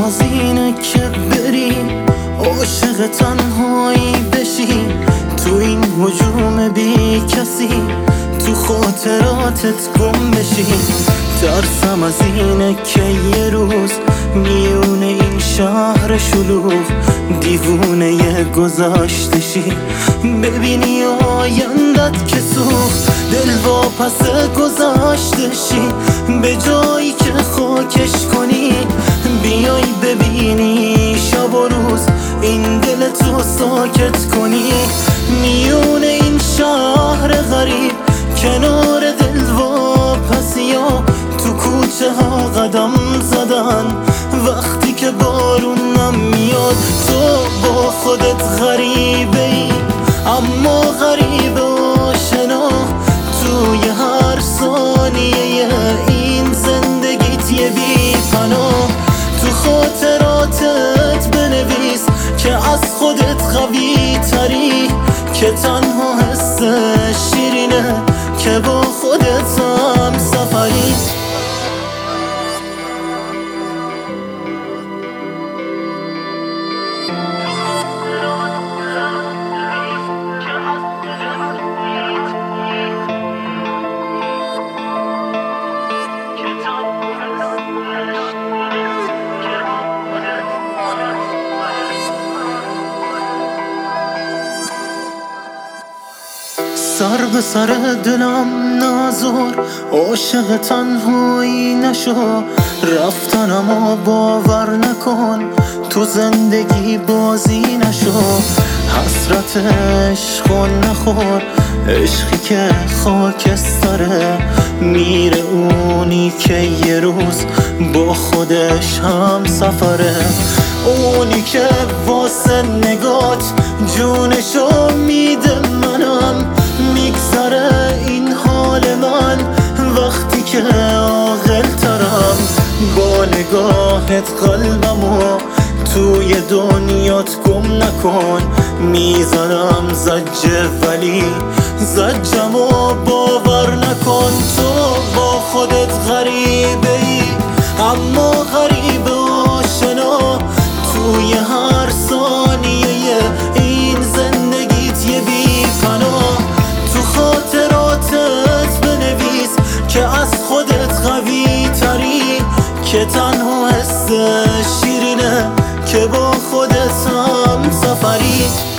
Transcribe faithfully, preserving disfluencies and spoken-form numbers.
از اینه که بری عاشق تنهایی بشی، تو این هجوم بی کسی تو خاطراتت گم بشی. ترسم از اینه که یه روز میون این شهر شلوغ دیوونه گذشته شی، ببینی آیندت که سوخت، دل واپس گذشته شی. به جایی که خاکش کنی بیای ببینی شب و روز این دل تو ساکت کنی. میون این شهر غریب کنار دل واپسی ها تو کوچه ها قدم زدن، وقتی که بارونم میاد تو با خودت غریبه ای اما غریبه آشنا. توی هر ثانیه این زندگیت یه بی پناه، تو خاطراتت بنویس که از خودت قوی تری، که تنها حس شیرینه که با خودت هم سفری. سر به سر دلم نزار، عاشق تنهایی نشو، رفتنمو باور نکن، تو زندگی بازی نشو. حسرت عشقو نخور، عشقی که خاکستره، میره اونی که یه روز با خودش هم سفره. اونی که واسه نگات جونشو میده، منم میگذره این حال من وقتی که عاقل ترم. با نگاهت قلبمو توی دنیات گم نکن، میزنم زجه ولی زجمو باور نکن. تو با خودت غریبه ای اما غریبه آشنا، توی هر ثانیه این زندگیت یه بی پناه. تو خاطراتت بنویس که از خودت قوی تری، که تنها حس شیرینه که با خودت هم سفری.